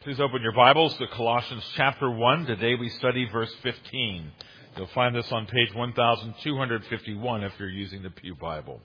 Please open your Bibles to Colossians chapter 1. Today we study verse 15. You'll find this on page 1251 if you're using the Pew Bible.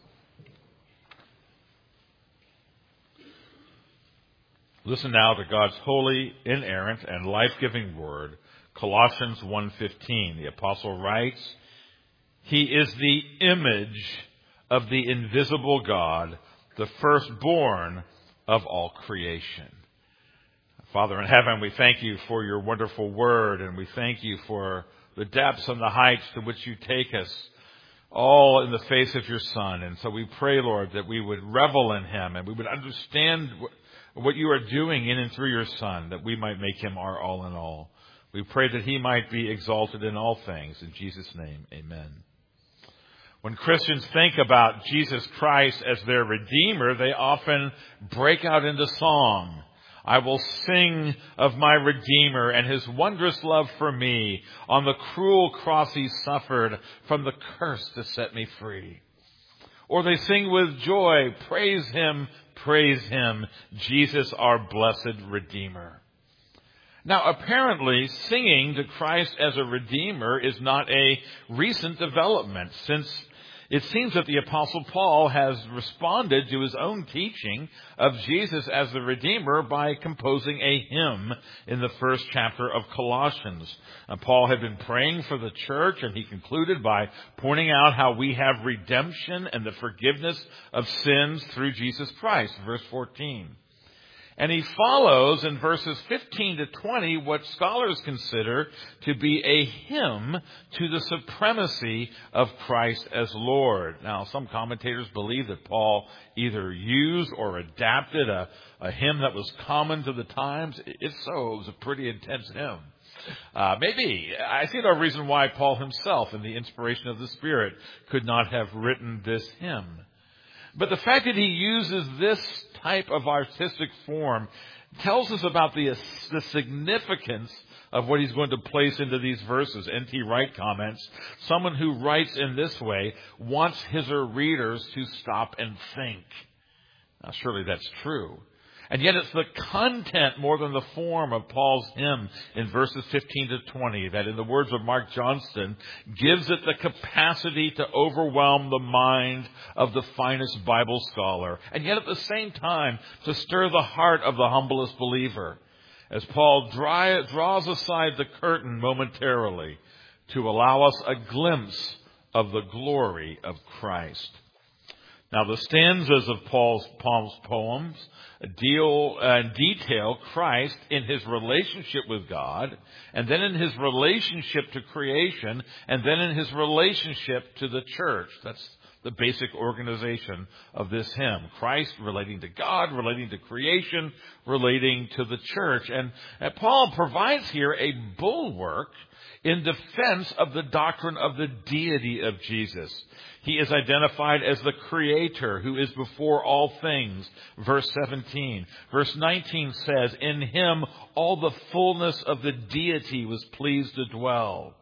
Listen now to God's holy, inerrant, and life-giving word, Colossians 1:15. The apostle writes, "He is the image of the invisible God, the firstborn of all creation." Father in heaven, we thank you for your wonderful word, and we thank you for the depths and the heights to which you take us, all in the face of your Son. And so we pray, Lord, that we would revel in him and we would understand what you are doing in and through your Son, that we might make him our all in all. We pray that he might be exalted in all things. In Jesus' name, amen. When Christians think about Jesus Christ as their Redeemer, they often break out into song. I will sing of my Redeemer and his wondrous love for me. On the cruel cross he suffered from the curse to set me free. Or they sing with joy, praise him, Jesus our blessed Redeemer. Now, apparently, singing to Christ as a Redeemer is not a recent development, since it seems that the Apostle Paul has responded to his own teaching of Jesus as the Redeemer by composing a hymn in the first chapter of Colossians. Paul had been praying for the church, and he concluded by pointing out how we have redemption and the forgiveness of sins through Jesus Christ, verse 14. And he follows in verses 15 to 20 what scholars consider to be a hymn to the supremacy of Christ as Lord. Now, some commentators believe that Paul either used or adapted a hymn that was common to the times. If so, it was a pretty intense hymn. Maybe. I see no reason why Paul himself, in the inspiration of the Spirit, could not have written this hymn. But the fact that he uses this type of artistic form tells us about the significance of what he's going to place into these verses. N.T. Wright comments, someone who writes in this way wants his or her readers to stop and think. Now, surely that's true. And yet it's the content more than the form of Paul's hymn in verses 15 to 20 that, in the words of Mark Johnston, gives it the capacity to overwhelm the mind of the finest Bible scholar, and yet at the same time to stir the heart of the humblest believer, as Paul draws aside the curtain momentarily to allow us a glimpse of the glory of Christ. Now, the stanzas of Paul's poems detail Christ in his relationship with God, and then in his relationship to creation, and then in his relationship to the church. That's the basic organization of this hymn. Christ relating to God, relating to creation, relating to the church. And Paul provides here a bulwark in defense of the doctrine of the deity of Jesus. He is identified as the Creator who is before all things, verse 17. Verse 19 says, in him all the fullness of the deity was pleased to dwell.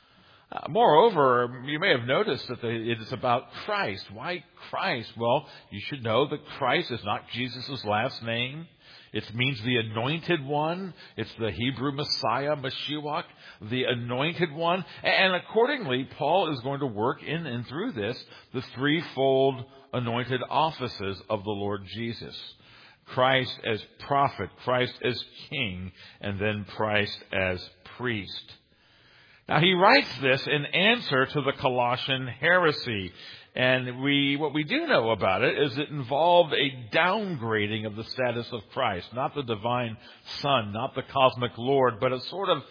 Moreover, you may have noticed that it is about Christ. Why Christ? Well, you should know that Christ is not Jesus' last name. It means the anointed one. It's the Hebrew Messiah, Mashiach, the anointed one. And accordingly, Paul is going to work in and through this the threefold anointed offices of the Lord Jesus. Christ as prophet, Christ as king, and then Christ as priest. Now, he writes this in answer to the Colossian heresy. And what we do know about it is it involved a downgrading of the status of Christ, not the divine Son, not the cosmic Lord, but a sort of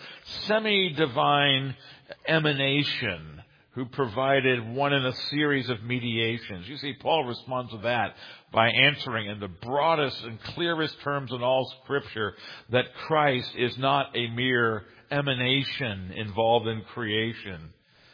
semi-divine emanation who provided one in a series of mediations. You see, Paul responds to that by answering in the broadest and clearest terms in all Scripture that Christ is not a mere emanation involved in creation.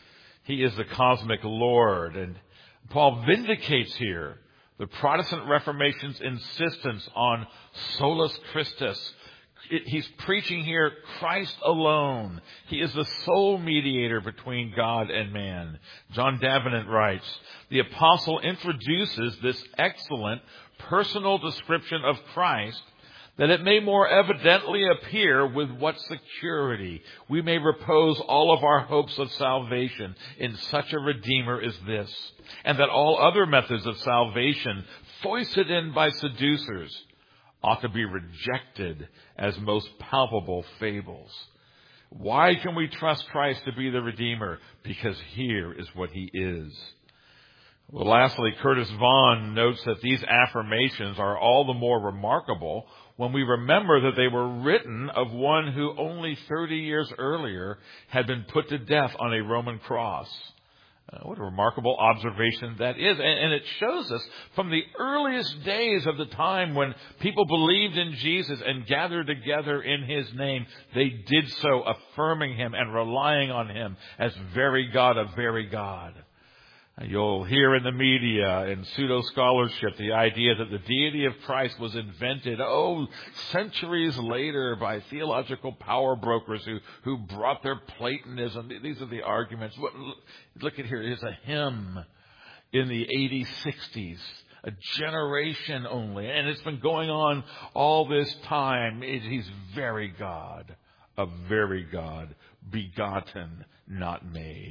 He is the cosmic Lord. And Paul vindicates here the Protestant Reformation's insistence on solus Christus. He's preaching here Christ alone. He is the sole mediator between God and man. John Davenant writes, the apostle introduces this excellent personal description of Christ that it may more evidently appear with what security we may repose all of our hopes of salvation in such a Redeemer as this, and that all other methods of salvation, foisted in by seducers, ought to be rejected as most palpable fables. Why can we trust Christ to be the Redeemer? Because here is what he is. Well, lastly, Curtis Vaughan notes that these affirmations are all the more remarkable when we remember that they were written of one who only 30 years earlier had been put to death on a Roman cross. What a remarkable observation that is. And it shows us from the earliest days of the time when people believed in Jesus and gathered together in his name, they did so affirming him and relying on him as very God of very God. You'll hear in the media and pseudo-scholarship the idea that the deity of Christ was invented, centuries later by theological power brokers who brought their Platonism. These are the arguments. Look at here. Here's a hymn in the 80s, 60s, a generation only. And it's been going on all this time. He's very God, a very God, begotten, not made.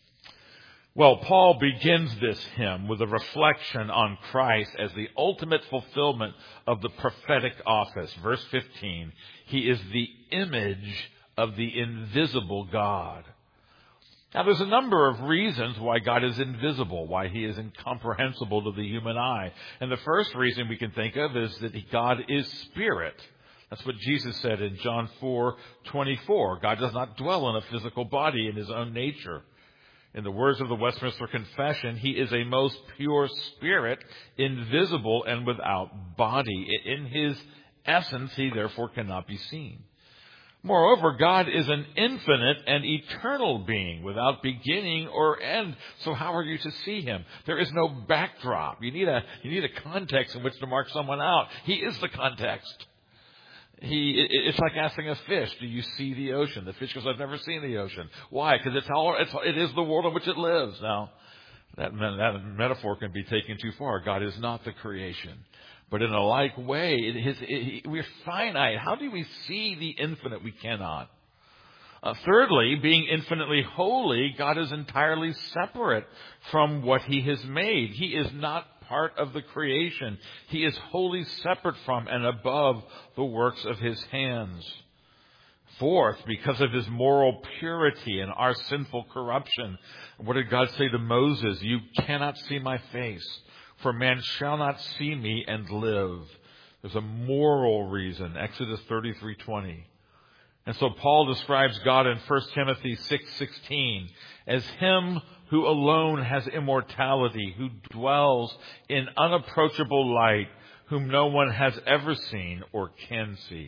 Well, Paul begins this hymn with a reflection on Christ as the ultimate fulfillment of the prophetic office. Verse 15, he is the image of the invisible God. Now, there's a number of reasons why God is invisible, why he is incomprehensible to the human eye. And the first reason we can think of is that God is spirit. That's what Jesus said in John 4:24. God does not dwell in a physical body in his own nature. In the words of the Westminster Confession, he is a most pure spirit, invisible and without body. In his essence, he therefore cannot be seen. Moreover, God is an infinite and eternal being without beginning or end. So how are you to see him? There is no backdrop. You need a context in which to mark someone out. He is the context. It's like asking a fish, do you see the ocean? The fish goes, I've never seen the ocean. Why? Because it is the world in which it lives. Now, that metaphor can be taken too far. God is not the creation. But in a like way, we're finite. How do we see the infinite? We cannot. Thirdly, being infinitely holy, God is entirely separate from what he has made. He is not part of the creation. He is wholly separate from and above the works of his hands. Fourth, because of his moral purity and our sinful corruption, what did God say to Moses? You cannot see my face, for man shall not see me and live. There's a moral reason, Exodus 33:20. And so Paul describes God in 1 Timothy 6:16 as him who alone has immortality, who dwells in unapproachable light, whom no one has ever seen or can see.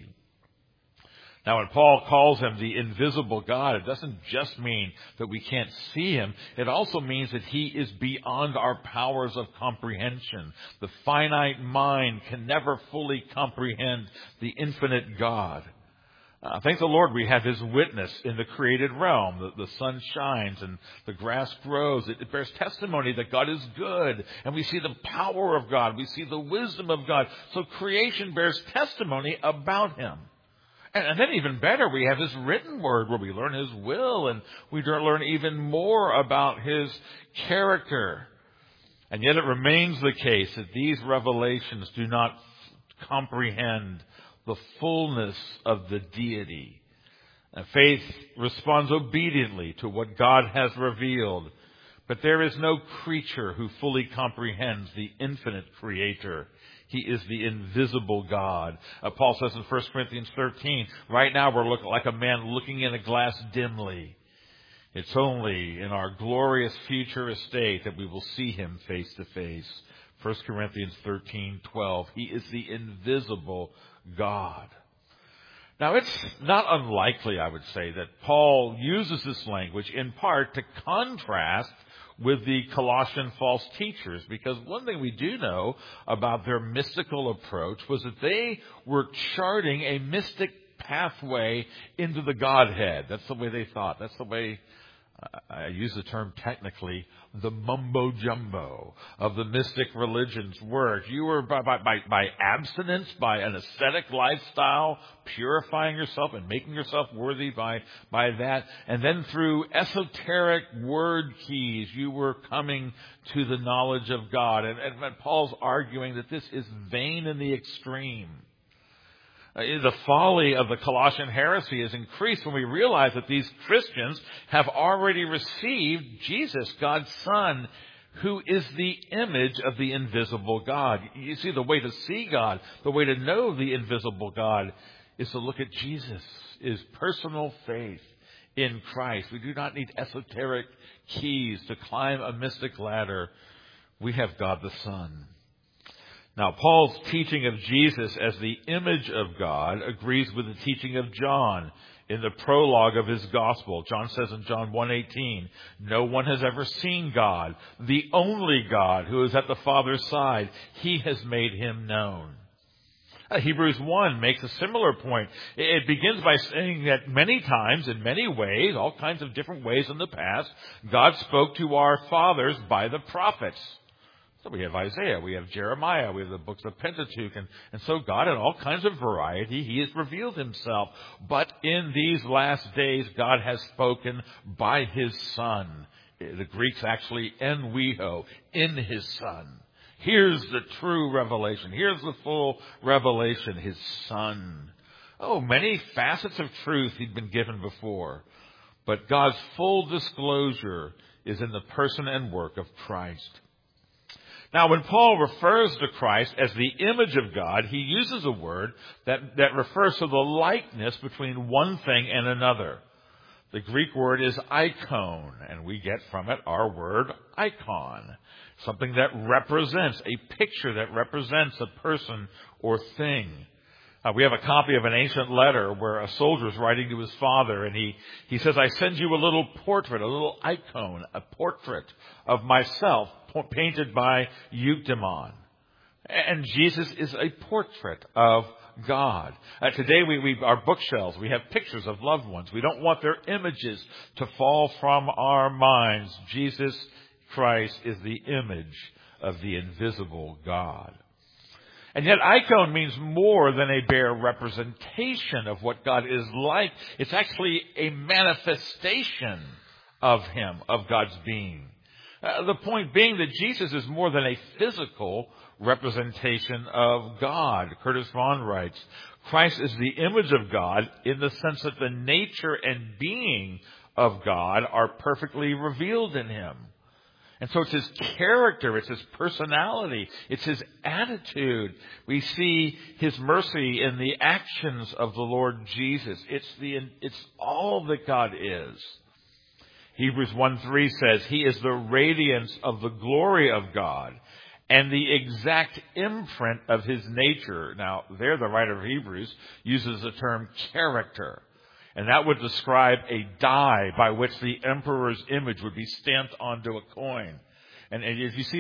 Now, when Paul calls him the invisible God, it doesn't just mean that we can't see him. It also means that he is beyond our powers of comprehension. The finite mind can never fully comprehend the infinite God. Thank the Lord we have his witness in the created realm. The sun shines and the grass grows. It bears testimony that God is good. And we see the power of God. We see the wisdom of God. So creation bears testimony about him. And then even better, we have his written word where we learn his will and we learn even more about his character. And yet it remains the case that these revelations do not comprehend the fullness of the deity. Faith responds obediently to what God has revealed. But there is no creature who fully comprehends the infinite creator. He is the invisible God. Paul says in 1 Corinthians 13, right now we're looking like a man looking in a glass dimly. It's only in our glorious future estate that we will see him face to face. 1 Corinthians 13:12. He is the invisible God. Now, it's not unlikely, I would say, that Paul uses this language in part to contrast with the Colossian false teachers, because one thing we do know about their mystical approach was that they were charting a mystic pathway into the Godhead. That's the way they thought. That's the way I use the term technically, the mumbo-jumbo of the mystic religions work. You were by abstinence, by an ascetic lifestyle, purifying yourself and making yourself worthy by that. And then through esoteric word keys, you were coming to the knowledge of God. And Paul's arguing that this is vain in the extreme. The folly of the Colossian heresy is increased when we realize that these Christians have already received Jesus, God's Son, who is the image of the invisible God. You see, the way to see God, the way to know the invisible God, is to look at Jesus, is personal faith in Christ. We do not need esoteric keys to climb a mystic ladder. We have God the Son. Now, Paul's teaching of Jesus as the image of God agrees with the teaching of John in the prologue of his gospel. John says in John 1:18, "No one has ever seen God, the only God who is at the Father's side. He has made him known." Hebrews 1 makes a similar point. It begins by saying that many times, in many ways, all kinds of different ways in the past, God spoke to our fathers by the prophets. So we have Isaiah, we have Jeremiah, we have the books of Pentateuch, and so God in all kinds of variety, He has revealed Himself. But in these last days, God has spoken by His Son. The Greeks actually enweho, in His Son. Here's the true revelation. Here's the full revelation, His Son. Oh, many facets of truth He'd been given before. But God's full disclosure is in the person and work of Christ. Now, when Paul refers to Christ as the image of God, he uses a word that refers to the likeness between one thing and another. The Greek word is icon, and we get from it our word icon, something that represents, a picture that represents a person or thing. We have a copy of an ancient letter where a soldier is writing to his father, and he says, "I send you a little portrait, a little icon, a portrait of myself painted by Euctemon." And Jesus is a portrait of God. Today, our bookshelves, we have pictures of loved ones. We don't want their images to fall from our minds. Jesus Christ is the image of the invisible God. And yet icon means more than a bare representation of what God is like. It's actually a manifestation of Him, of God's being. The point being that Jesus is more than a physical representation of God. Curtis Vaughan writes, "Christ is the image of God in the sense that the nature and being of God are perfectly revealed in Him." And so it's His character, it's His personality, it's His attitude. We see His mercy in the actions of the Lord Jesus. It's all that God is. Hebrews 1:3 says, "He is the radiance of the glory of God and the exact imprint of His nature." Now, there the writer of Hebrews uses the term character. And that would describe a die by which the emperor's image would be stamped onto a coin. And if you see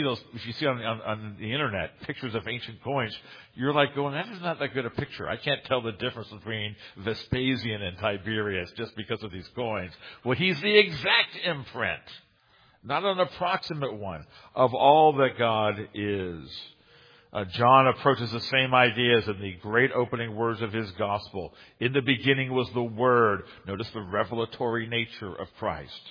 on the internet pictures of ancient coins, you're like going, "That is not that good a picture. I can't tell the difference between Vespasian and Tiberius just because of these coins." Well, he's the exact imprint, not an approximate one, of all that God is. John approaches the same ideas in the great opening words of his gospel. "In the beginning was the Word." Notice the revelatory nature of Christ.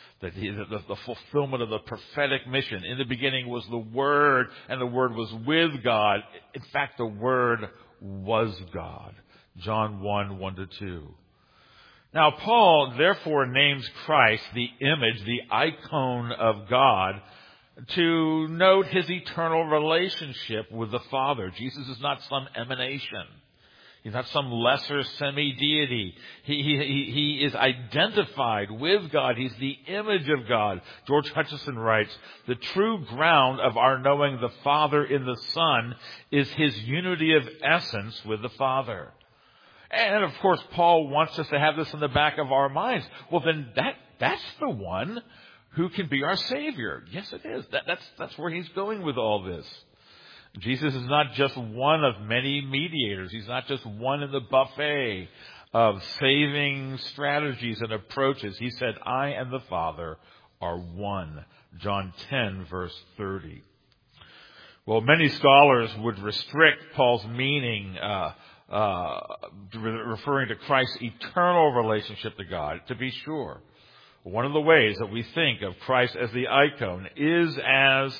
The fulfillment of the prophetic mission. In the beginning was the Word, and the Word was with God. In fact, the Word was God. John 1:1-2. Now, Paul therefore names Christ the image, the icon of God, to note His eternal relationship with the Father. Jesus is not some emanation. He's not some lesser semi-deity. He is identified with God. He's the image of God. George Hutchison writes, "The true ground of our knowing the Father in the Son is His unity of essence with the Father." And of course, Paul wants us to have this in the back of our minds. Well, then that's the one who can be our Savior. Yes, it is. That's where he's going with all this. Jesus is not just one of many mediators. He's not just one in the buffet of saving strategies and approaches. He said, I and the Father are one. John 10, verse 30. Well, many scholars would restrict Paul's meaning, referring to Christ's eternal relationship to God, to be sure. One of the ways that we think of Christ as the icon is as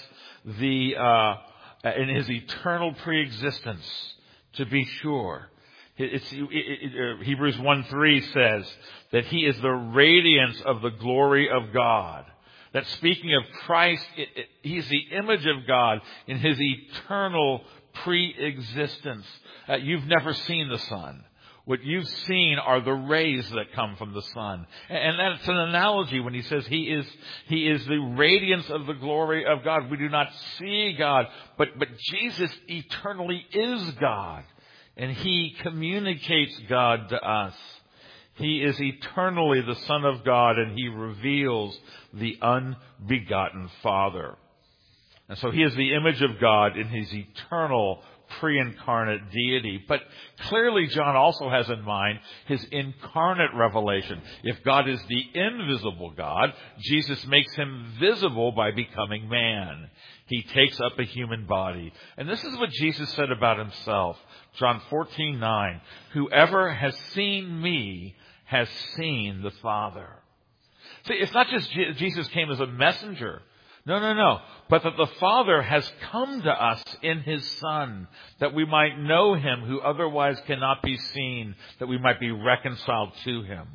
in his eternal preexistence, to be sure. Hebrews 1:3 says that he is the radiance of the glory of God. That speaking of Christ, he's the image of God in his eternal pre-existence. You've never seen the sun. What you've seen are the rays that come from the sun. And that's an analogy when he says he is the radiance of the glory of God. We do not see God, but Jesus eternally is God. And he communicates God to us. He is eternally the Son of God, and he reveals the unbegotten Father. And so he is the image of God in his eternal pre-incarnate deity. But clearly John also has in mind his incarnate revelation. If God is the invisible God, Jesus makes him visible by becoming man. He takes up a human body. And this is what Jesus said about himself. John 14:9, whoever has seen me has seen the Father. See, it's not just Jesus came as a messenger. No. But that the Father has come to us in his Son, that we might know him who otherwise cannot be seen, that we might be reconciled to him.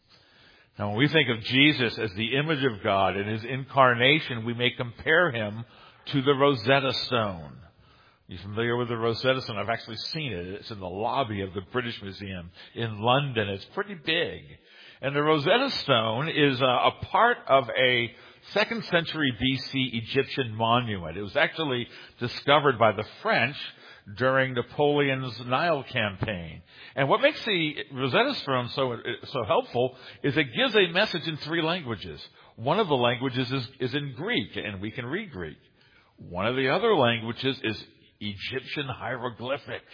Now, when we think of Jesus as the image of God in his incarnation, we may compare him to the Rosetta Stone. You familiar with the Rosetta Stone? I've actually seen it. It's in the lobby of the British Museum in London. It's pretty big. And the Rosetta Stone is a part of a 2nd century BC Egyptian monument. It was actually discovered by the French during Napoleon's Nile campaign. And what makes the Rosetta Stone so helpful is it gives a message in 3 languages. One of the languages is in Greek, and we can read Greek. One of the other languages is Egyptian hieroglyphic.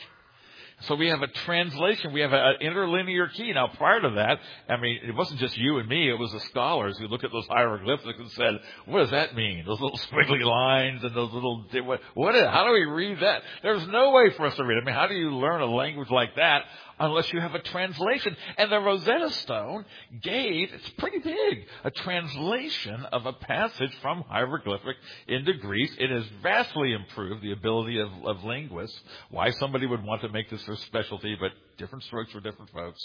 So we have a translation. We have an interlinear key. Now, prior to that, it wasn't just you and me. It was the scholars who looked at those hieroglyphics and said, what does that mean? Those little squiggly lines and those little... how do we read that? There's no way for us to read it. How do you learn a language like that unless you have a translation? And the Rosetta Stone it's pretty big, a translation of a passage from hieroglyphic into Greek. It has vastly improved the ability of linguists. Why somebody would want to make this their specialty, but different strokes for different folks.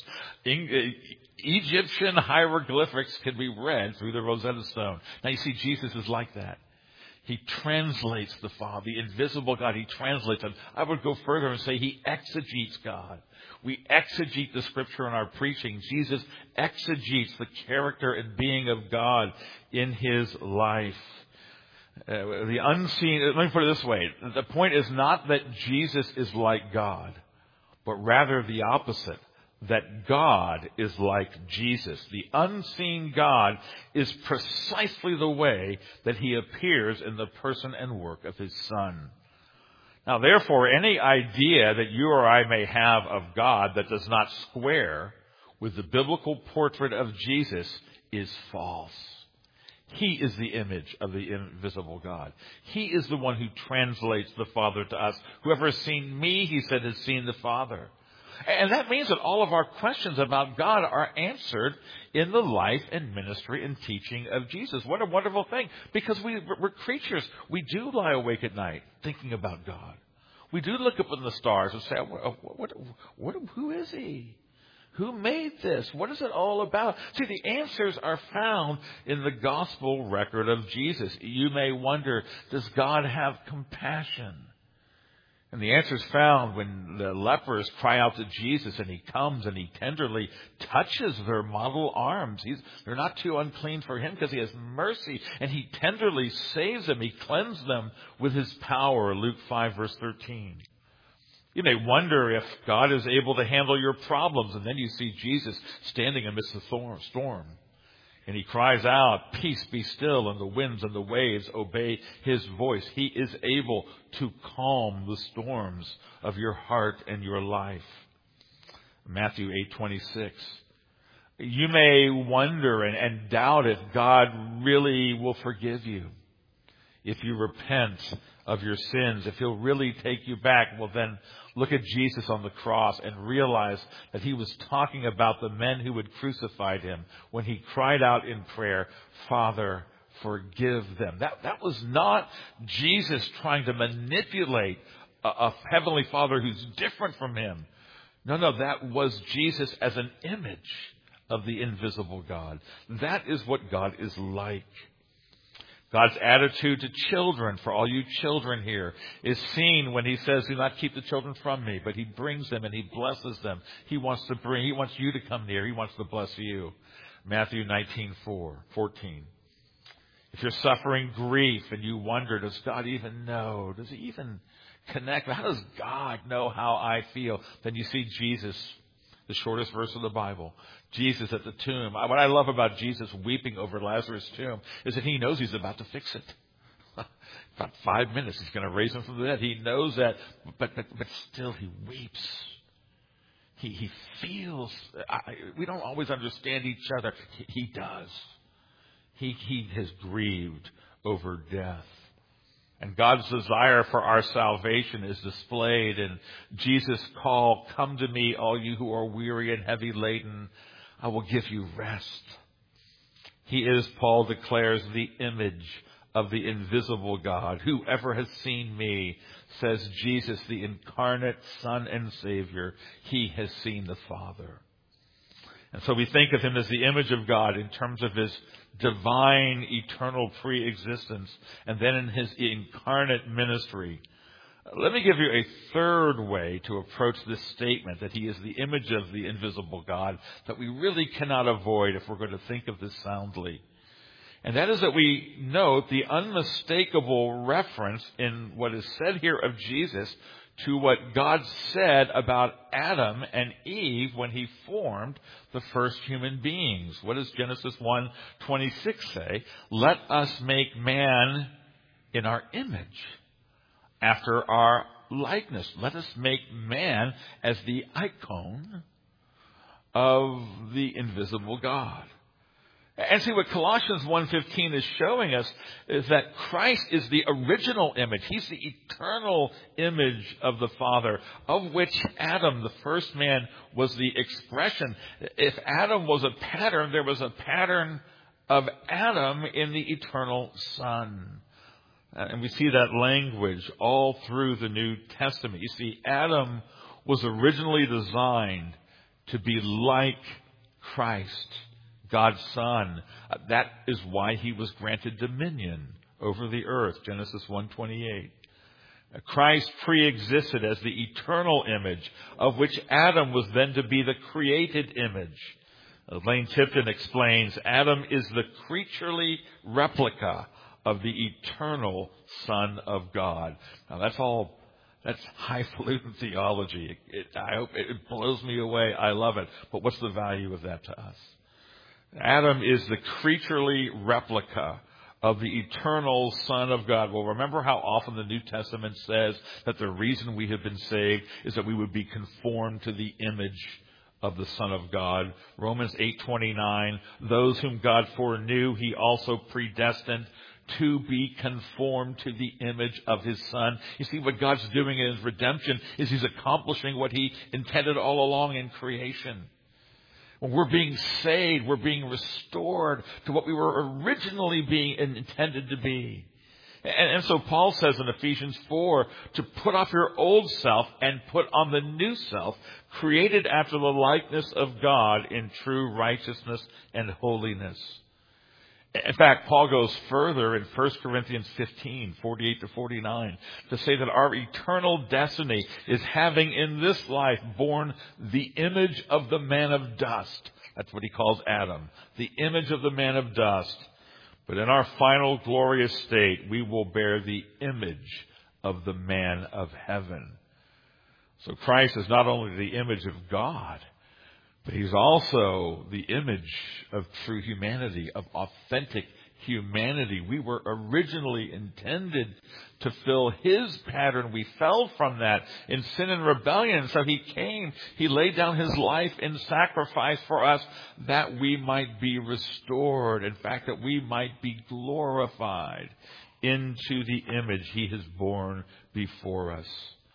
Egyptian hieroglyphics can be read through the Rosetta Stone. Now you see, Jesus is like that. He translates the Father, the invisible God. He translates him. I would go further and say he exegetes God. We exegete the Scripture in our preaching. Jesus exegetes the character and being of God in his life. The unseen, let me put it this way. The point is not that Jesus is like God, but rather the opposite. That God is like Jesus. The unseen God is precisely the way that he appears in the person and work of his Son. Now, therefore, any idea that you or I may have of God that does not square with the biblical portrait of Jesus is false. He is the image of the invisible God. He is the one who translates the Father to us. Whoever has seen me, he said, has seen the Father. And that means that all of our questions about God are answered in the life and ministry and teaching of Jesus. What a wonderful thing. Because we're creatures. We do lie awake at night thinking about God. We do look up in the stars and say, who is he? Who made this? What is it all about? See, the answers are found in the gospel record of Jesus. You may wonder, does God have compassion? And the answer is found when the lepers cry out to Jesus, and he comes and he tenderly touches their mottled arms. They're not too unclean for him because he has mercy, and he tenderly saves them. He cleanses them with his power, Luke 5, verse 13. You may wonder if God is able to handle your problems, and then you see Jesus standing amidst the storm. And he cries out, peace be still, and the winds and the waves obey his voice. He is able to calm the storms of your heart and your life. Matthew 8:26. You may wonder and doubt if God really will forgive you. If you repent of your sins, if He'll really take you back, well then look at Jesus on the cross and realize that He was talking about the men who had crucified Him when He cried out in prayer, Father, forgive them. That was not Jesus trying to manipulate a Heavenly Father who's different from Him. No, that was Jesus as an image of the invisible God. That is what God is like. God's attitude to children, for all you children here, is seen when He says, do not keep the children from me, but He brings them and He blesses them. He wants you to come near. He wants to bless you. Matthew 19:14. If you're suffering grief and you wonder, does God even know? Does He even connect? How does God know how I feel? Then you see Jesus, the shortest verse of the Bible. Jesus at the tomb. What I love about Jesus weeping over Lazarus' tomb is that He knows He's about to fix it. About 5 minutes, He's going to raise him from the dead. He knows that, but still He weeps. He feels. We don't always understand each other. He does. He has grieved over death. And God's desire for our salvation is displayed in Jesus' call, come to me, all you who are weary and heavy laden, I will give you rest. He is, Paul declares, the image of the invisible God. Whoever has seen me, says Jesus, the incarnate Son and Savior, he has seen the Father. And so we think of Him as the image of God in terms of His divine, eternal pre-existence, and then in His incarnate ministry. Let me give you a third way to approach this statement that He is the image of the invisible God that we really cannot avoid if we're going to think of this soundly. And that is that we note the unmistakable reference in what is said here of Jesus to what God said about Adam and Eve when He formed the first human beings. What does Genesis 1:26 say? Let us make man in our image, after our likeness. Let us make man as the icon of the invisible God. And see, what Colossians 1:15 is showing us is that Christ is the original image. He's the eternal image of the Father, of which Adam, the first man, was the expression. If Adam was a pattern, there was a pattern of Adam in the eternal Son. And we see that language all through the New Testament. You see, Adam was originally designed to be like Christ, God's Son. That is why He was granted dominion over the earth, Genesis 1:28. Christ pre-existed as the eternal image, of which Adam was then to be the created image. Lane Tipton explains, Adam is the creaturely replica of the eternal Son of God. Now that's highfalutin theology. I hope it blows me away. I love it. But what's the value of that to us? Adam is the creaturely replica of the eternal Son of God. Well, remember how often the New Testament says that the reason we have been saved is that we would be conformed to the image of the Son of God. Romans 8:29, those whom God foreknew, He also predestined to be conformed to the image of His Son. You see, what God's doing in His redemption is He's accomplishing what He intended all along in creation. When we're being saved, we're being restored to what we were originally being intended to be. And so Paul says in Ephesians 4 to put off your old self and put on the new self, created after the likeness of God in true righteousness and holiness. In fact, Paul goes further in 1 Corinthians 15:48-49 to say that our eternal destiny is having in this life borne the image of the man of dust. That's what he calls Adam, the image of the man of dust. But in our final glorious state, we will bear the image of the man of heaven. So Christ is not only the image of God, but He's also the image of true humanity, of authentic humanity. We were originally intended to fill His pattern. We fell from that in sin and rebellion. So He came. He laid down His life in sacrifice for us that we might be restored. In fact, that we might be glorified into the image He has borne before us.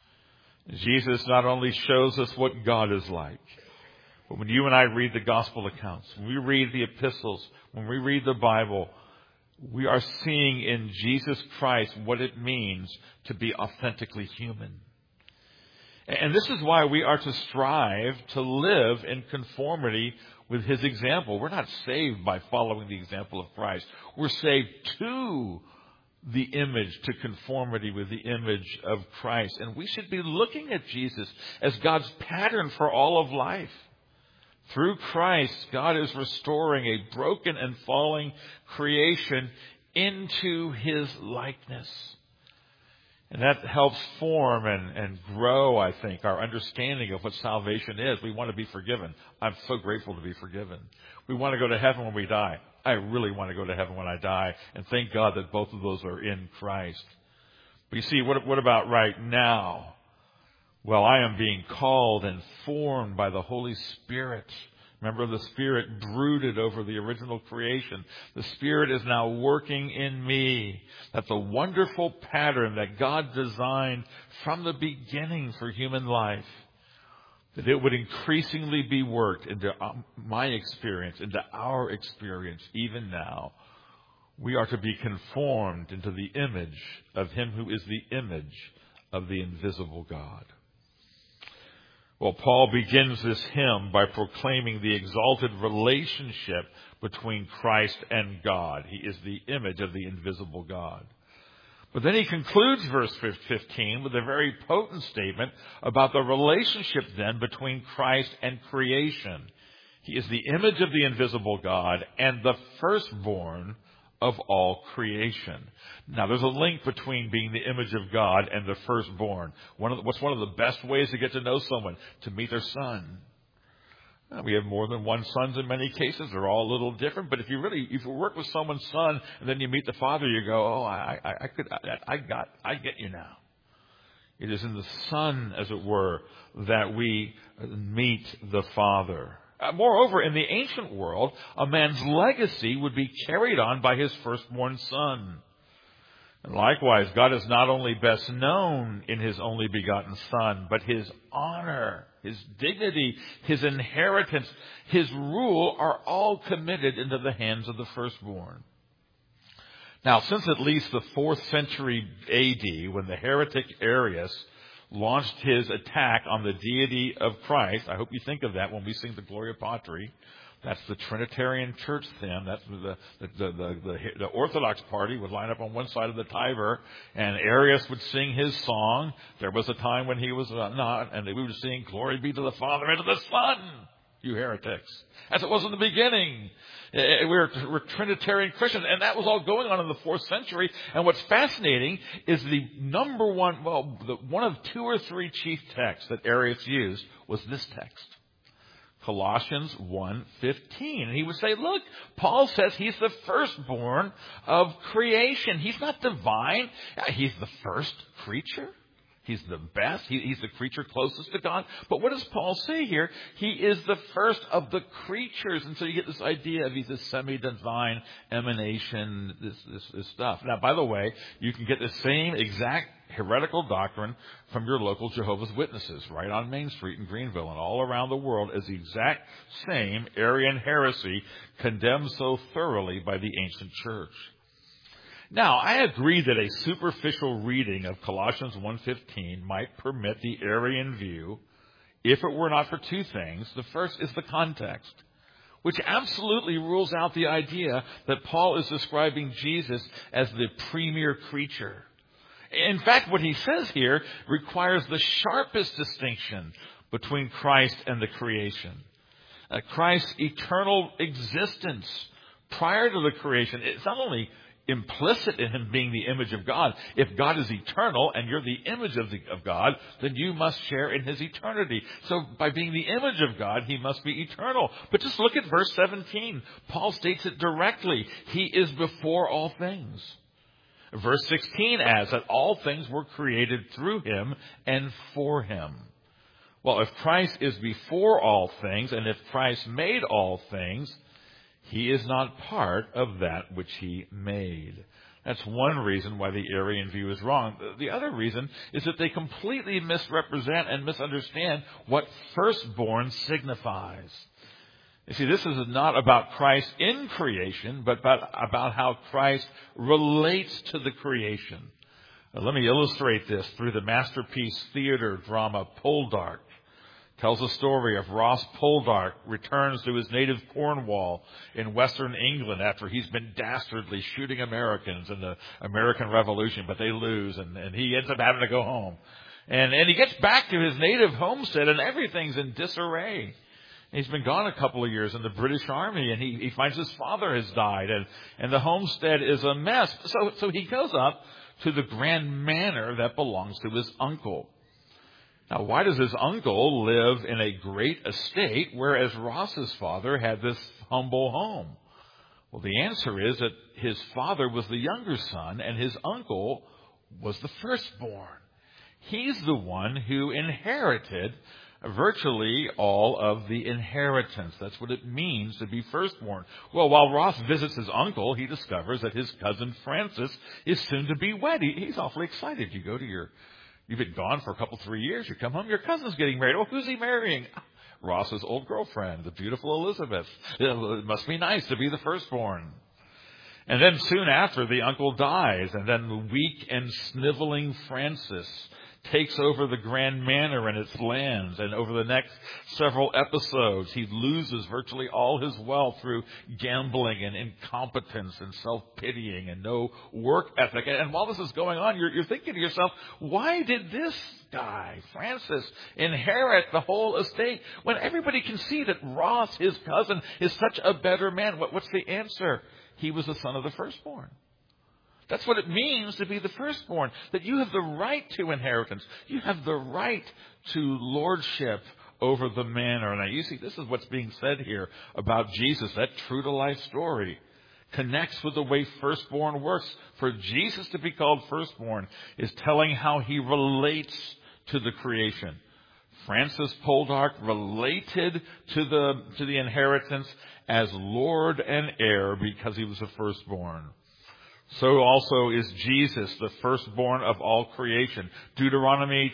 Jesus not only shows us what God is like, but when you and I read the gospel accounts, when we read the epistles, when we read the Bible, we are seeing in Jesus Christ what it means to be authentically human. And this is why we are to strive to live in conformity with His example. We're not saved by following the example of Christ. We're saved to the image, to conformity with the image of Christ. And we should be looking at Jesus as God's pattern for all of life. Through Christ, God is restoring a broken and falling creation into His likeness. And that helps form and grow, I think, our understanding of what salvation is. We want to be forgiven. I'm so grateful to be forgiven. We want to go to heaven when we die. I really want to go to heaven when I die. And thank God that both of those are in Christ. But you see, what about right now? Well, I am being called and formed by the Holy Spirit. Remember, the Spirit brooded over the original creation. The Spirit is now working in me. That the wonderful pattern that God designed from the beginning for human life, that it would increasingly be worked into my experience, into our experience, even now. We are to be conformed into the image of Him who is the image of the invisible God. Well, Paul begins this hymn by proclaiming the exalted relationship between Christ and God. He is the image of the invisible God. But then he concludes verse 15 with a very potent statement about the relationship then between Christ and creation. He is the image of the invisible God and the firstborn of all creation. Now, there's a link between being the image of God and the firstborn. What's one of the best ways to get to know someone? To meet their son. We have more than one sons in many cases. They're all a little different. But if you work with someone's son and then you meet the father, you go, oh, I get you now. It is in the son, as it were, that we meet the Father. Moreover, in the ancient world, a man's legacy would be carried on by his firstborn son. And likewise, God is not only best known in His only begotten Son, but His honor, His dignity, His inheritance, His rule are all committed into the hands of the firstborn. Now, since at least the 4th century AD, when the heretic Arius launched his attack on the deity of Christ, I hope you think of that when we sing the Gloria Patri. That's the Trinitarian Church hymn. That's the Orthodox party would line up on one side of the Tiber, and Arius would sing his song. There was a time when he was not, and we would sing, "Glory be to the Father and to the Son, you heretics," as it was in the beginning. We're Trinitarian Christians, and that was all going on in the 4th century. And what's fascinating is the number one, one of 2 or 3 chief texts that Arius used was this text. Colossians 1:15. And he would say, look, Paul says he's the firstborn of creation. He's not divine. He's the first creature. He's the best. He's the creature closest to God. But what does Paul say here? He is the first of the creatures. And so you get this idea of he's a semi-divine emanation, this stuff. Now, by the way, you can get the same exact heretical doctrine from your local Jehovah's Witnesses right on Main Street in Greenville and all around the world as the exact same Arian heresy condemned so thoroughly by the ancient church. Now, I agree that a superficial reading of Colossians 1:15 might permit the Arian view if it were not for 2 things. The first is the context, which absolutely rules out the idea that Paul is describing Jesus as the premier creature. In fact, what he says here requires the sharpest distinction between Christ and the creation. Christ's eternal existence prior to the creation, it's not only implicit in him being the image of God. If God is eternal and you're the image of God, then you must share in his eternity. So by being the image of God, he must be eternal. But just look at verse 17. Paul states it directly. He is before all things. Verse 16 adds that all things were created through him and for him. Well, if Christ is before all things, and if Christ made all things, he is not part of that which he made. That's one reason why the Arian view is wrong. The other reason is that they completely misrepresent and misunderstand what firstborn signifies. You see, this is not about Christ in creation, but about how Christ relates to the creation. Now, let me illustrate this through the masterpiece theater drama Poldark. Tells the story of Ross Poldark returns to his native Cornwall in western England after he's been dastardly shooting Americans in the American Revolution, but they lose, and he ends up having to go home. And he gets back to his native homestead, and everything's in disarray. He's been gone a couple of years in the British Army, and he finds his father has died, and the homestead is a mess. So he goes up to the grand manor that belongs to his uncle. Now, why does his uncle live in a great estate, whereas Ross's father had this humble home? Well, the answer is that his father was the younger son, and his uncle was the firstborn. He's the one who inherited virtually all of the inheritance. That's what it means to be firstborn. Well, while Ross visits his uncle, he discovers that his cousin Francis is soon to be wed. He's awfully excited. You've been gone for a couple, 3 years. You come home, your cousin's getting married. Well, who's he marrying? Ross's old girlfriend, the beautiful Elizabeth. It must be nice to be the firstborn. And then soon after, the uncle dies, and then the weak and sniveling Francis takes over the grand manor and its lands, and over the next several episodes, he loses virtually all his wealth through gambling and incompetence and self-pitying and no work ethic. And while this is going on, you're thinking to yourself, why did this guy, Francis, inherit the whole estate when everybody can see that Ross, his cousin, is such a better man? What's the answer? He was the son of the firstborn. That's what it means to be the firstborn, that you have the right to inheritance. You have the right to lordship over the manor. And you see, this is what's being said here about Jesus. That true-to-life story connects with the way firstborn works. For Jesus to be called firstborn is telling how he relates to the creation. Francis Poldark related to the inheritance as Lord and heir because he was the firstborn. So also is Jesus, the firstborn of all creation. Deuteronomy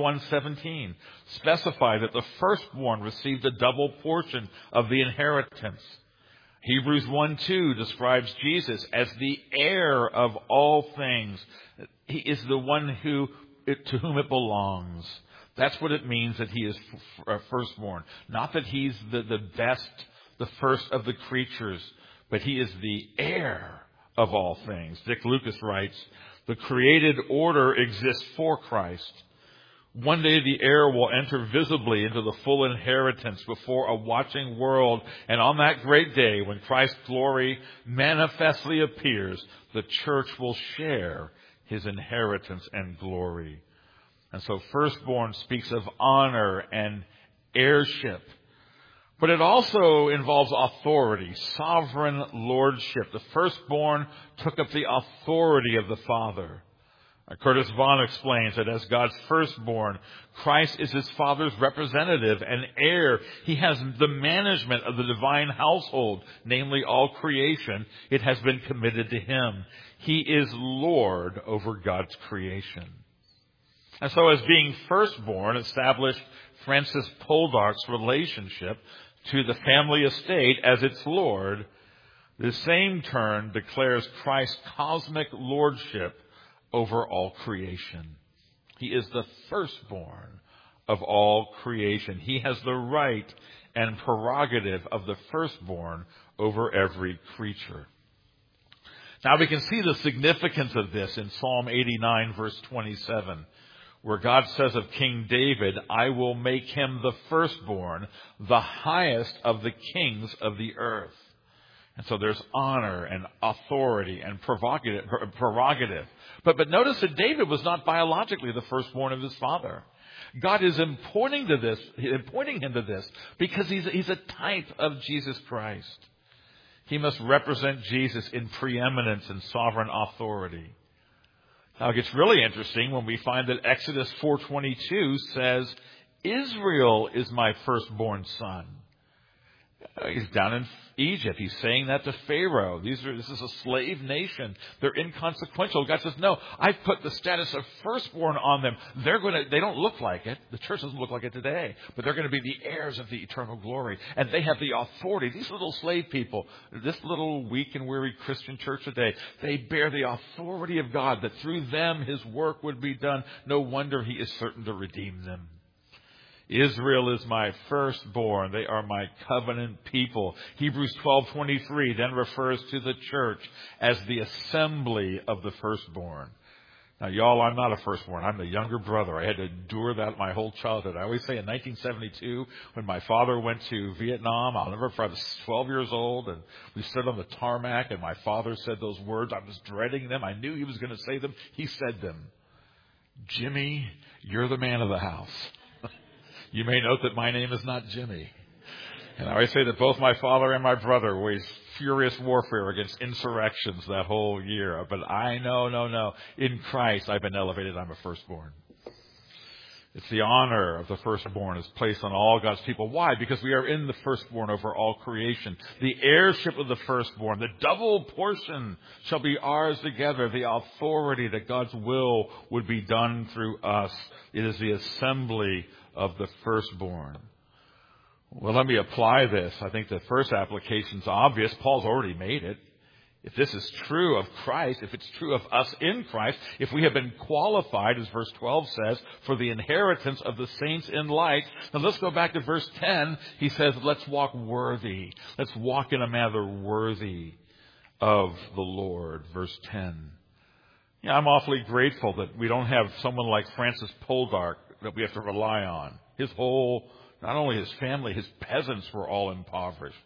21:17 specifies that the firstborn received a double portion of the inheritance. Hebrews 1:2 describes Jesus as the heir of all things. He is the one to whom it belongs. That's what it means that he is firstborn. Not that he's the best, the first of the creatures, but he is the heir of all things. Dick Lucas writes, the created order exists for Christ. One day the heir will enter visibly into the full inheritance before a watching world. And on that great day, when Christ's glory manifestly appears, the church will share his inheritance and glory. And so firstborn speaks of honor and heirship. But it also involves authority, sovereign lordship. The firstborn took up the authority of the Father. Curtis Vaughan explains that as God's firstborn, Christ is his Father's representative and heir. He has the management of the divine household, namely all creation. It has been committed to him. He is Lord over God's creation. And so as being firstborn established Francis Poldark's relationship to the family estate as its Lord, the same turn declares Christ's cosmic lordship over all creation. He is the firstborn of all creation. He has the right and prerogative of the firstborn over every creature. Now we can see the significance of this in Psalm 89, verse 27. Where God says of King David, I will make him the firstborn, the highest of the kings of the earth. And so there's honor and authority and prerogative. But notice that David was not biologically the firstborn of his father. God is pointing him to this because he's a type of Jesus Christ. He must represent Jesus in preeminence and sovereign authority. Now it gets really interesting when we find that Exodus 4:22 says, Israel is my firstborn son. He's down in Egypt. He's saying that to Pharaoh. This is a slave nation. They're inconsequential. God says, no, I've put the status of firstborn on them. They don't look like it. The church doesn't look like it today, but they're going to be the heirs of the eternal glory. And they have the authority. These little slave people, this little weak and weary Christian church today, they bear the authority of God that through them His work would be done. No wonder He is certain to redeem them. Israel is my firstborn. They are my covenant people. Hebrews 12:23 then refers to the church as the assembly of the firstborn. Now, y'all, I'm not a firstborn. I'm the younger brother. I had to endure that my whole childhood. I always say in 1972, when my father went to Vietnam, I'll never forget, I was 12 years old, and we stood on the tarmac, and my father said those words. I was dreading them. I knew he was going to say them. He said them. Jimmy, you're the man of the house. You may note that my name is not Jimmy. And I always say that both my father and my brother waged furious warfare against insurrections that whole year. But I know, no. In Christ, I've been elevated. I'm a firstborn. It's the honor of the firstborn is placed on all God's people. Why? Because we are in the firstborn over all creation. The heirship of the firstborn, the double portion shall be ours together. The authority that God's will would be done through us. It is the assembly of the firstborn. Well, let me apply this. I think the first application is obvious. Paul's already made it. If this is true of Christ, if it's true of us in Christ, if we have been qualified, as verse 12 says, for the inheritance of the saints in light. Now let's go back to verse 10. He says, let's walk worthy. Let's walk in a manner worthy of the Lord. Verse 10. I'm awfully grateful that we don't have someone like Francis Poldark that we have to rely on. Not only his family, his peasants were all impoverished.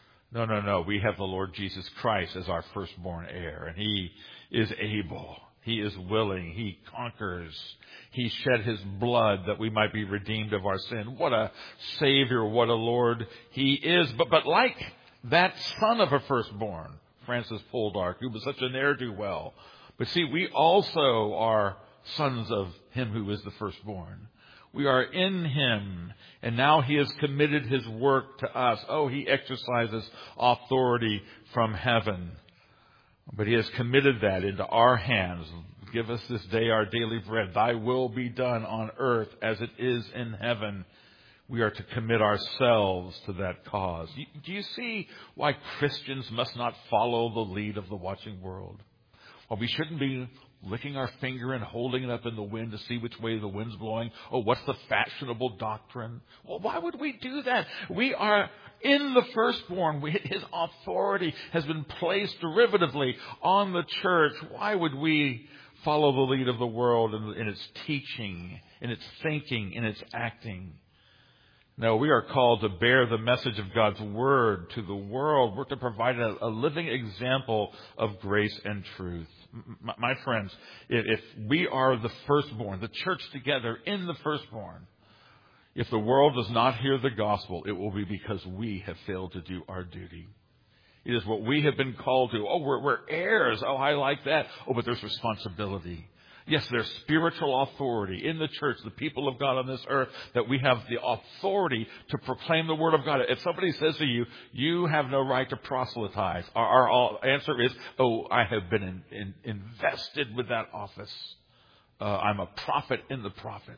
No. We have the Lord Jesus Christ as our firstborn heir, and He is able. He is willing. He conquers. He shed His blood that we might be redeemed of our sin. What a Savior, what a Lord He is. But like that son of a firstborn, Francis Poldark, who was such an ne'er-do-well. But see, we also are sons of Him who is the firstborn. We are in Him, and now He has committed His work to us. He exercises authority from heaven. But He has committed that into our hands. Give us this day our daily bread. Thy will be done on earth as it is in heaven. We are to commit ourselves to that cause. Do you see why Christians must not follow the lead of the watching world? Well, we shouldn't be licking our finger and holding it up in the wind to see which way the wind's blowing. What's the fashionable doctrine? Well, why would we do that? We are in the firstborn. His authority has been placed derivatively on the church. Why would we follow the lead of the world in its teaching, in its thinking, in its acting? No, we are called to bear the message of God's Word to the world. We're to provide a living example of grace and truth. My friends, if we are the firstborn, the church together in the firstborn, if the world does not hear the gospel, it will be because we have failed to do our duty. It is what we have been called to. We're heirs. I like that. But there's responsibility. Yes, there's spiritual authority in the church, the people of God on this earth, that we have the authority to proclaim the Word of God. If somebody says to you, you have no right to proselytize, our answer is, I have been invested with that office. I'm a prophet in the prophet.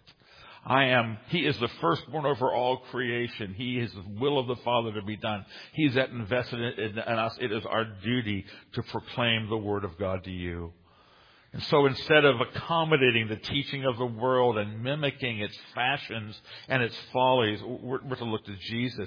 He is the firstborn over all creation. He is the will of the Father to be done. He's that invested in us. It is our duty to proclaim the Word of God to you. And so instead of accommodating the teaching of the world and mimicking its fashions and its follies, we're to look to Jesus.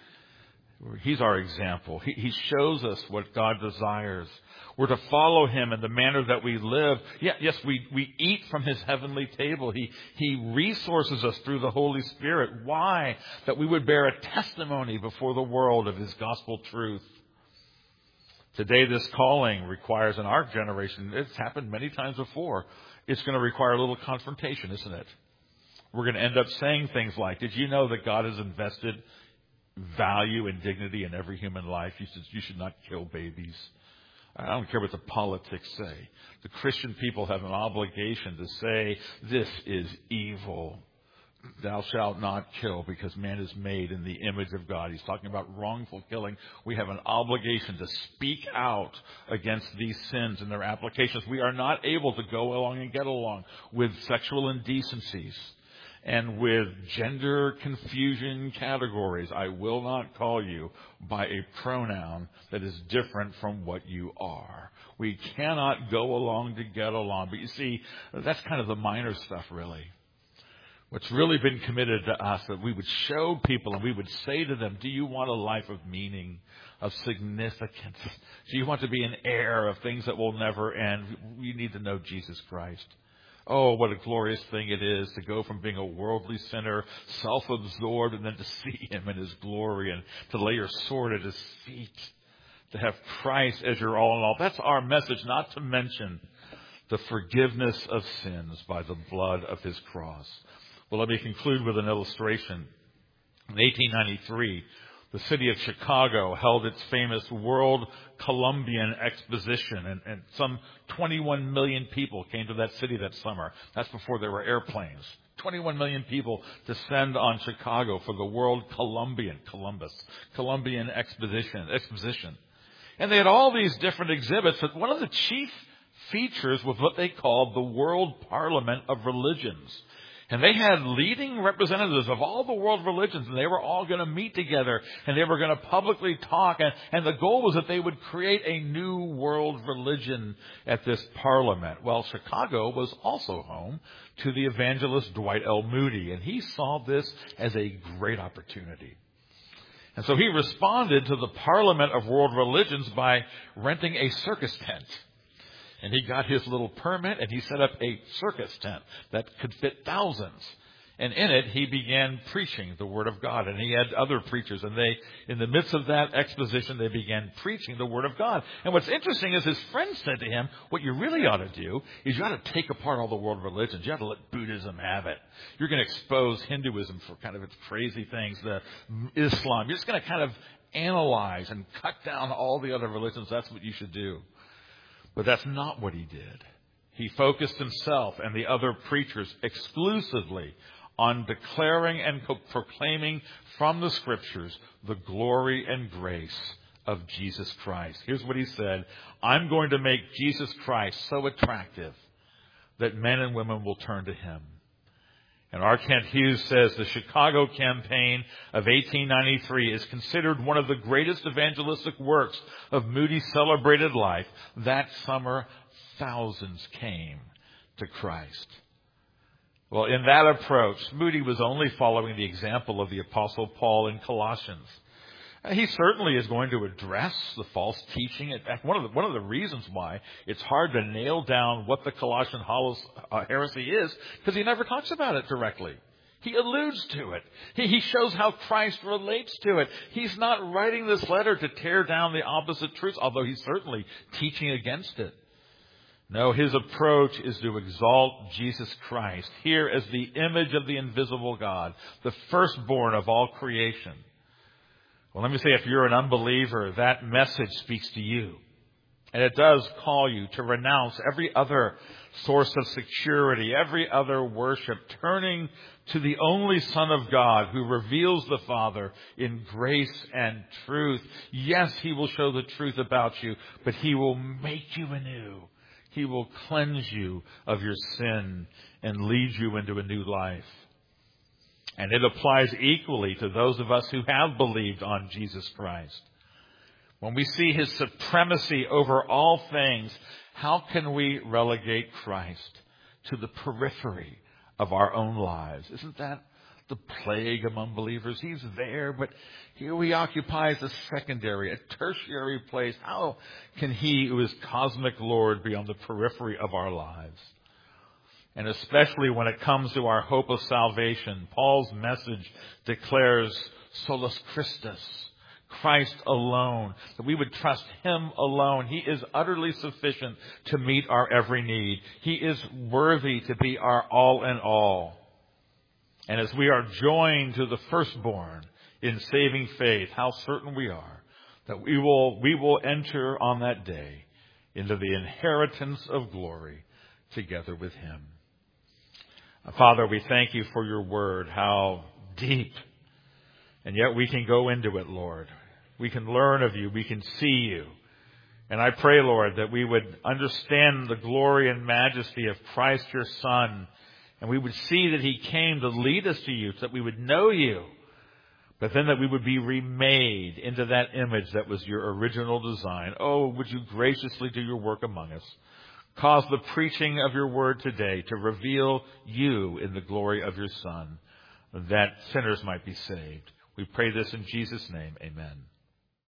He's our example. He shows us what God desires. We're to follow Him in the manner that we live. Yes, we eat from His heavenly table. He resources us through the Holy Spirit. Why? That we would bear a testimony before the world of His gospel truth. Today, this calling requires, in our generation, it's happened many times before, it's going to require a little confrontation, isn't it? We're going to end up saying things like, did you know that God has invested value and dignity in every human life? You should not kill babies. I don't care what the politics say. The Christian people have an obligation to say, this is evil. Thou shalt not kill, because man is made in the image of God. He's talking about wrongful killing. We have an obligation to speak out against these sins and their applications. We are not able to go along and get along with sexual indecencies and with gender confusion categories. I will not call you by a pronoun that is different from what you are. We cannot go along to get along. But you see, that's kind of the minor stuff, really. What's really been committed to us, that we would show people and we would say to them, do you want a life of meaning, of significance? Do you want to be an heir of things that will never end? You need to know Jesus Christ. Oh, what a glorious thing it is to go from being a worldly sinner, self-absorbed, and then to see him in his glory and to lay your sword at his feet, to have Christ as your all in all. That's our message, not to mention the forgiveness of sins by the blood of his cross. Well, let me conclude with an illustration. In 1893, the city of Chicago held its famous World Columbian Exposition, and some 21 million people came to that city that summer. That's before there were airplanes. 21 million people descend on Chicago for the World Columbian Exposition. And they had all these different exhibits, but one of the chief features was what they called the World Parliament of Religions. And they had leading representatives of all the world religions, and they were all going to meet together, and they were going to publicly talk, and the goal was that they would create a new world religion at this parliament. Well, Chicago was also home to the evangelist Dwight L. Moody, and he saw this as a great opportunity. And so he responded to the Parliament of World Religions by renting a circus tent. And he got his little permit, and he set up a circus tent that could fit thousands. And in it, he began preaching the Word of God. And he had other preachers. And they, in the midst of that exposition, they began preaching the Word of God. And what's interesting is his friends said to him, what you really ought to do is you ought to take apart all the world religions. You ought to let Buddhism have it. You're going to expose Hinduism for kind of its crazy things, the Islam. You're just going to kind of analyze and cut down all the other religions. That's what you should do. But that's not what he did. He focused himself and the other preachers exclusively on declaring and proclaiming from the Scriptures the glory and grace of Jesus Christ. Here's what he said: I'm going to make Jesus Christ so attractive that men and women will turn to him. And R. Kent Hughes says the Chicago campaign of 1893 is considered one of the greatest evangelistic works of Moody's celebrated life. That summer, thousands came to Christ. Well, in that approach, Moody was only following the example of the Apostle Paul in Colossians. He certainly is going to address the false teaching. In fact, one of the reasons why it's hard to nail down what the Colossian heresy is, because he never talks about it directly. He alludes to it. He shows how Christ relates to it. He's not writing this letter to tear down the opposite truths, although he's certainly teaching against it. No, his approach is to exalt Jesus Christ here as the image of the invisible God, the firstborn of all creation. Well, let me say, if you're an unbeliever, that message speaks to you. And it does call you to renounce every other source of security, every other worship, turning to the only Son of God who reveals the Father in grace and truth. Yes, he will show the truth about you, but he will make you anew. He will cleanse you of your sin and lead you into a new life. And it applies equally to those of us who have believed on Jesus Christ. When we see his supremacy over all things, how can we relegate Christ to the periphery of our own lives? Isn't that the plague among believers? He's there, but here he occupies a secondary, a tertiary place. How can he, who is cosmic Lord, be on the periphery of our lives? And especially when it comes to our hope of salvation, Paul's message declares solus Christus, Christ alone, that we would trust Him alone. He is utterly sufficient to meet our every need. He is worthy to be our all in all. And as we are joined to the firstborn in saving faith, how certain we are that we will enter on that day into the inheritance of glory together with Him. Father, we thank You for Your word, how deep, and yet we can go into it, Lord. We can learn of You. We can see You. And I pray, Lord, that we would understand the glory and majesty of Christ, Your Son, and we would see that He came to lead us to You, so that we would know You, but then that we would be remade into that image that was Your original design. Oh, would You graciously do Your work among us. Cause the preaching of Your word today to reveal You in the glory of Your Son, that sinners might be saved. We pray this in Jesus' name. Amen.